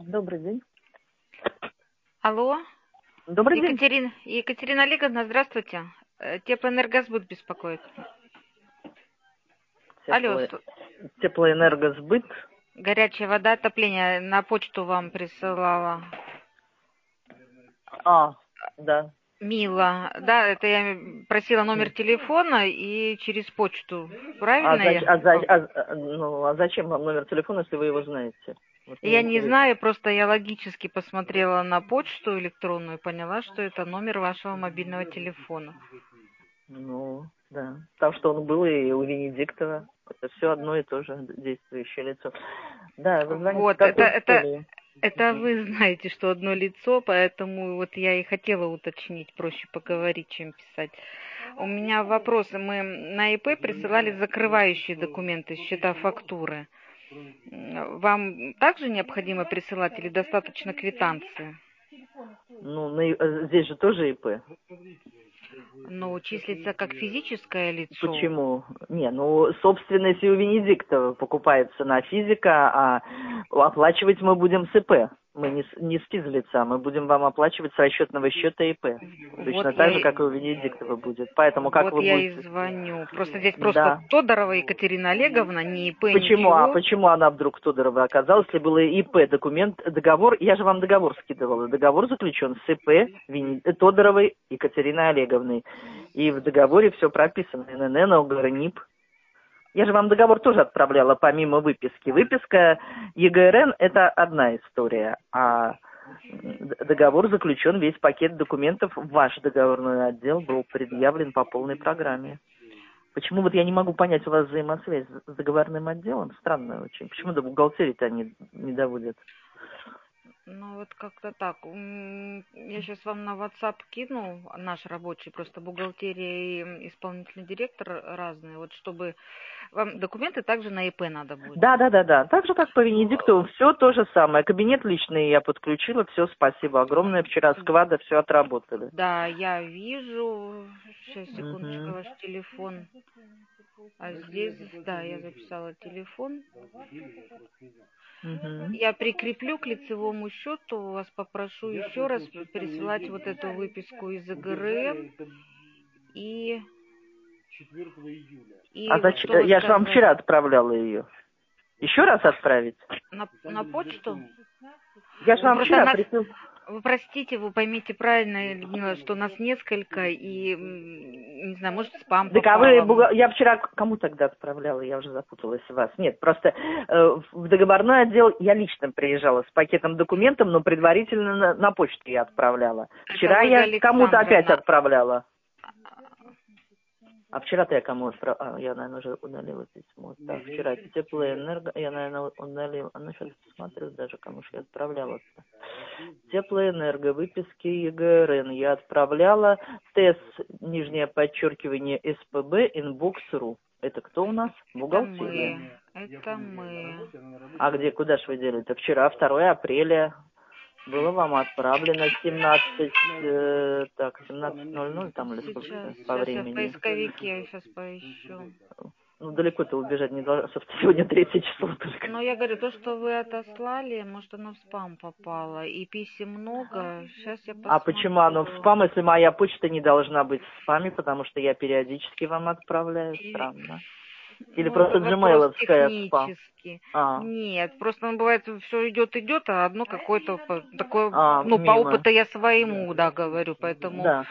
Добрый день. Алло, Добрый день. Екатерина Олеговна, здравствуйте. Теплоэнергосбыт беспокоит. Алло, Теплоэнергосбыт. горячая вода, отопление на почту вам присылала. Да. Мила, да, это я просила номер телефона и через почту. Правильно я? Зачем вам номер телефона, если вы его знаете? Вот Я не интересно. знаю, просто я логически посмотрела на почту электронную и поняла, что это номер вашего мобильного телефона. Ну, да. Потому что он был и у Венедиктова. Это все одно и то же действующее лицо. Да, вы звоните Вот, с какой целью? это вы знаете, что одно лицо, поэтому вот я и хотела уточнить, проще поговорить, чем писать. У меня вопросы. Мы на ИП присылали закрывающие документы, счета, фактуры. Вам также необходимо присылать или достаточно квитанции? Здесь же тоже ИП. Но числится как физическое лицо. Почему? Собственность и у Венедиктова покупается на физика, а оплачивать мы будем с ИП. Мы не с физлица, мы будем вам оплачивать с расчетного счета ИП. Точно так же, как и у Венедиктова будет. Поэтому как вы я будете... и звоню. Просто здесь просто Тодорова Екатерина Олеговна, не ИП, ничего. А почему она вдруг Тодорова оказалась, если было ИП, договор, я же вам договор скидывала. Договор заключен с ИП Тодоровой Екатериной Олеговной. И в договоре все прописано. ННН, ОГР, НИП. Я же вам договор тоже отправляла, помимо выписки. Выписка ЕГРН – это одна история, а договор заключен, весь пакет документов в ваш договорной отдел был предъявлен по полной программе. Почему вот я не могу понять, у вас взаимосвязь с договорным отделом? Странно очень. Почему до бухгалтерии-то они не доводят? Ну вот как-то так. Я сейчас вам на WhatsApp кину наш рабочий, просто бухгалтерия и исполнительный директор разные, вот чтобы вам документы также на ИП надо будет. Да. Так же, как по Венедиктову, все то же самое. Кабинет личный я подключила, все, спасибо огромное. Вчера с квада все отработали. Да, я вижу. Сейчас, секундочку, ваш телефон. А здесь, да, я записала телефон. Я прикреплю к лицевому счету, вас попрошу еще раз присылать вот эту выписку из ИГРН и... 4 июля. Зачем? Я же вам вчера отправляла ее. Еще раз отправить? На почту? Я же вам вчера присылала. Вы простите, вы поймите правильно, Людмила, что у нас несколько, и, не знаю, может, спам попало. Я вчера кому тогда отправляла, я уже запуталась в вас. Нет, просто в договорной отдел я лично приезжала с пакетом документов, но предварительно на почту я отправляла. Вчера я кому-то опять отправляла. А вчера-то я кому отправляла? Я, наверное, уже удалила письмо. Так, вчера Теплоэнерго, я, наверное, удалила. Сейчас посмотрю даже, кому же я отправляла-то. Теплоэнерго, выписки ЕГРН я отправляла. ТЭС, нижнее подчеркивание, СПБ, инбокс.ру. Это кто у нас? Бухгалтерия. Это мы. А где, куда же вы делали? Это вчера, 2 апреля. Было вам отправлено 17:00 там или сколько по времени. Сейчас в поисковике сейчас поищу. Далеко-то убежать не должно, сегодня 3 число только. Но я говорю, то, что вы отослали, может, оно в спам попало. И писем много. Сейчас я посмотрю. А почему оно в спам, если моя почта не должна быть в спаме, потому что я периодически вам отправляю? Странно. Или просто Gmail-овская спам? Нет, просто бывает, все идет, а одно какое-то такое, по опыту я своему, говорю, поэтому да.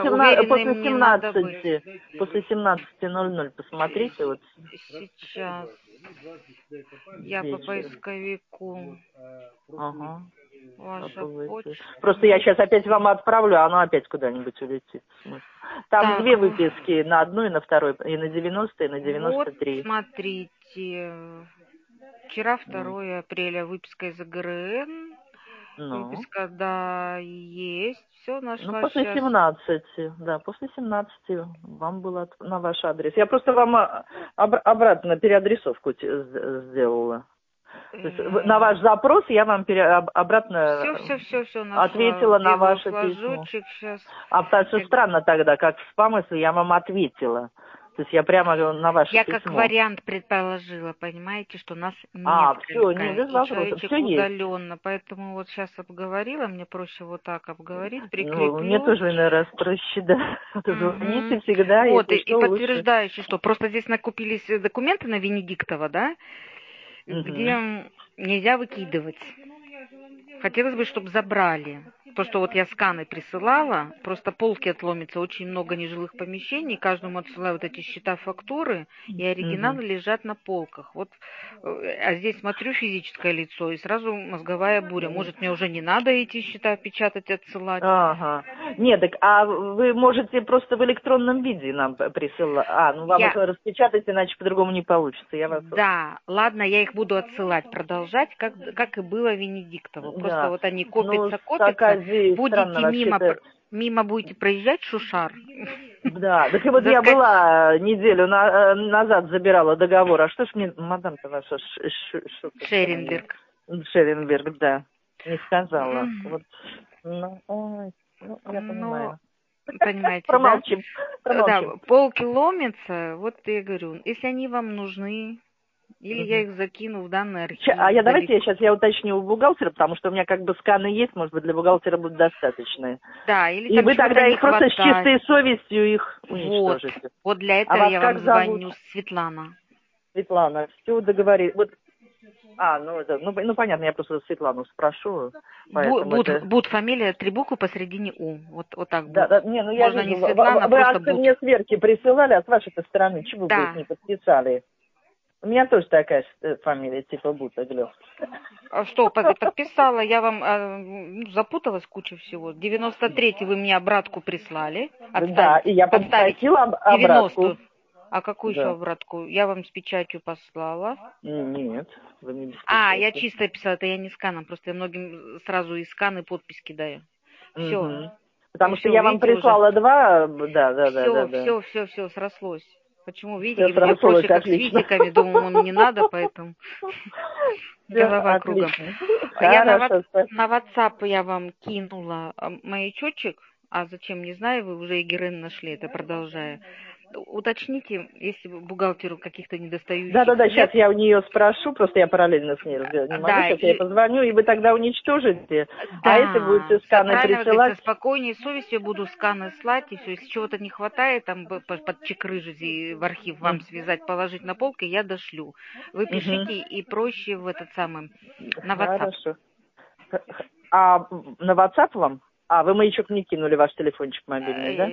После 17:00 посмотрите. Вот. Сейчас я по поисковику. Ага. Ваша почта. Просто я сейчас опять вам отправлю, а оно опять куда-нибудь улетит. Там 2 выписки, на 1 и на 2, и на 90, и на 93. Вот, смотрите, вчера 2 апреля выписка из ИГРН. Выписка, да, есть, все нашла. После 17, да, после 17 вам было на ваш адрес. Я просто вам обратно переадресовку сделала. То есть, на ваш запрос я вам обратно все ответила на ваше письмо. А потому что странно тогда, как в спам, если я вам ответила. То есть я прямо на ваше Я письмо. как вариант предположила, понимаете, что нас Все, не несколько, без и вопросов, человечек все есть. удаленно. Поэтому вот сейчас обговорила, мне проще вот так обговорить, Ну, мне прикреплю. тоже иной раз проще, да. Звоните Мгм. всегда, Вот, если и что, лучше. подтверждающий, что просто здесь накупились документы на Венедиктова, да, где Мгм. нельзя выкидывать. Хотелось бы, чтобы забрали. То, что вот я сканы присылала, просто полки отломятся, очень много нежилых помещений, каждому отсылаю вот эти счета, фактуры, и оригиналы Мгм. лежат на полках. Вот, а здесь смотрю физическое лицо, и сразу мозговая буря. Может, мне уже не надо эти счета печатать, отсылать? Ага. Нет, так, а вы можете просто в электронном виде нам присылать. Ну вам их Я, распечатать, иначе по-другому не получится. Я вас... да, ладно, я их буду отсылать, продолжать, как и было Венедиктову. Просто Да. вот они Ну, копятся, с копятся. Аказией странно Будете вообще-то. мимо будете проезжать, Шушар. Да, так и вот я Заскочить. была неделю назад, забирала договор. А что ж мне, мадам-то ваша, что самое, Шеренберг. Шеренберг, да, не сказала. Мгм. Вот, ну, ой, ну, я Ну, понимаю. понимаете, да? Промолчим, Да, промолчим. полки ломятся, вот я говорю, если они вам нужны, или я Мгм. их закину в данный А архив давайте я далеко. сейчас уточню у бухгалтера, потому что у меня как бы сканы есть, может быть, для бухгалтера будут достаточные. Да, или И там вы чего-то тогда не их просто с хватает. чистой совестью их Вот, уничтожите. вот для А этого вас я как вам зовут? звоню, Светлана. Светлана, все договорились. Вот, ну понятно, я просто Светлану спрошу, поэтому это... Будет фамилия, 3 буквы посередине У. Вот так Да, будет. да, не, ну я Можно вижу, не Светлана, вы просто акты Буд. мне сверки присылали, а с вашей стороны чего вы их Да. не подписали? У меня тоже такая фамилия, типа Бутаглев. А что, подписала, я вам запуталась куча всего. 93-й вы мне обратку прислали. Да, и я Отставить попросила обратку. 90-ю. А какую еще Да. обратку? Я вам с печатью послала. Нет, вы не без Я печати. чисто писала, это я не сканом, просто я многим сразу и скан, и подпись кидаю. Все. Угу. Вы Потому что все я вам видите уже? прислала два, да. Все, срослось. Почему? Все Видите, мне срослось, проще как с отлично. физиками, думаю, не надо, поэтому Все голова кругом. отлично. Я Хорошо, на WhatsApp я вам кинула маячочек, а зачем, не знаю, вы уже и Герен нашли, это продолжая. Уточните, если бухгалтеру каких-то недостающих Да, сейчас нет. я у нее спрошу, просто я параллельно с ней разговаривать не могу, Да, сейчас я ей позвоню, и вы тогда уничтожите, а эти будете все сканы правильно, вы говорите, присылать. со спокойней совестью буду сканы слать, и все, если чего-то не хватает, там подчекрыжить и в архив вам связать, положить на полку, я дошлю. Вы Угу. пишите, и проще в этот самый, на WhatsApp. Хорошо. А на WhatsApp вам? Вы маячок мне кинули, ваш телефончик мобильный, да?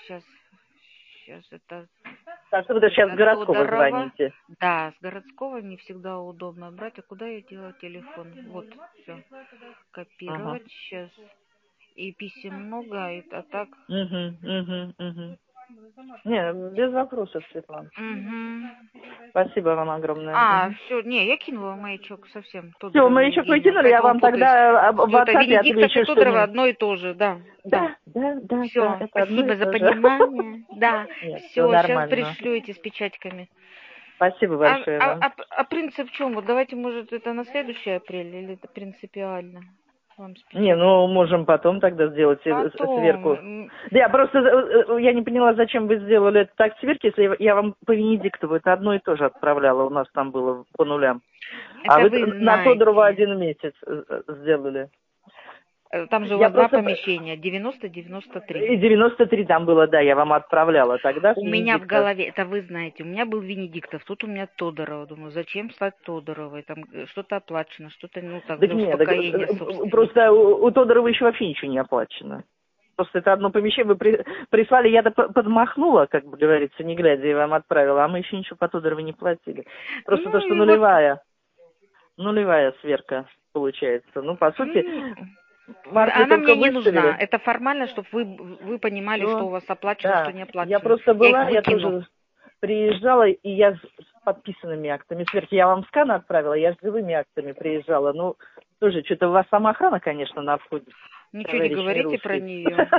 Сейчас это Так что вы сейчас с городского Тодорова. звоните. Да, с городского не всегда удобно брать. А куда я делала телефон? Вот, все. Ага. Копировать сейчас. И писем много, а так. Угу. Не, без вопросов, Светлана. Угу. Спасибо вам огромное. Угу. Все, не, я кинула маячок совсем, Все, Тодорова маячок вы Евгения, кинули, я поэтому вам путаюсь. тогда в Все, это WhatsApp Венедиктов и отвечу, что Тодорова не... одно и то же, да, да. Да, Все, это одно и спасибо за то же. понимание. Да, Нет, все все, сейчас нормально. пришлю эти с печатьками. Спасибо большое вам. Принцип в чем? Вот давайте, может, это на следующий апрель или это принципиально? Вам с Не, печатью. можем потом тогда сделать Потом. сверку. Да, я не поняла, зачем вы сделали это так сверки, если я вам по Венедиктову это одно и то же отправляла, у нас там было по нулям. А Это вы вы на Тодорова знаете. 1 месяц сделали. Там же у Я вас два просто... помещения, 90-93. И 93 там было, да, я вам отправляла тогда с У меня в Венедиктов. голове, это вы знаете, у меня был Венедиктов, тут у меня Тодорова. Думаю, зачем слать Тодоровой? Там что-то оплачено, что-то, так, Так для нет, успокоения собственника. просто у Тодорова еще вообще ничего не оплачено. Просто это одно помещение вы прислали, я подмахнула, как бы говорится, не глядя, и вам отправила, а мы еще ничего по Тодоровой не платили. Просто то, что И вот, нулевая сверка получается. Ну, по сути, маркой она только мне не нужна. выставили. Это формально, чтобы вы понимали, что Все, у вас оплачено, что да. не Я оплачено. просто Я их была, я выкину. тоже приезжала, и я с подписанными актами сверки. Я вам скан отправила, я с живыми актами приезжала. Ну, тоже, что-то у вас самоохрана, конечно, на входе. Ничего не Товарищ говорите про Нерусский. нее.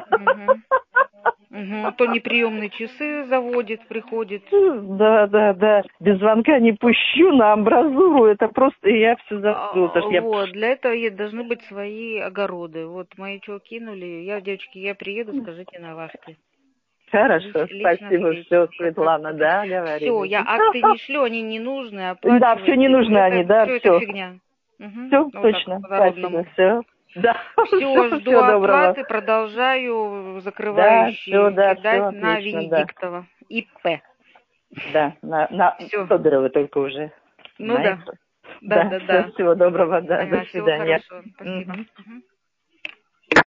То неприемные часы заводит, приходит. Да. Без звонка не пущу на амбразуру. Это просто я все забыла. Потому что я... Вот, для этого должны быть свои огороды. Вот маячок кинули. Девочки, я приеду, скажите на вахте. Хорошо, Лично спасибо, встречи. все, Светлана, да, говорили. Все, я акты не шлю, они не нужны, оплачивайте. Да, все не нужно они, да, все. все. Это фигня. Угу. Все, Вот точно, спасибо, все. Да, Все, жду всего доброго. оплаты, продолжаю Да, закрывающие все, да, кидать все на отлично, да. Венедиктова. ИП. Да, на Всё. Тодорова только уже. Ну На да. это. Да. Всё, всего доброго, да, Ага, до всего свидания. хорошего. Спасибо. Мгм. Мгм.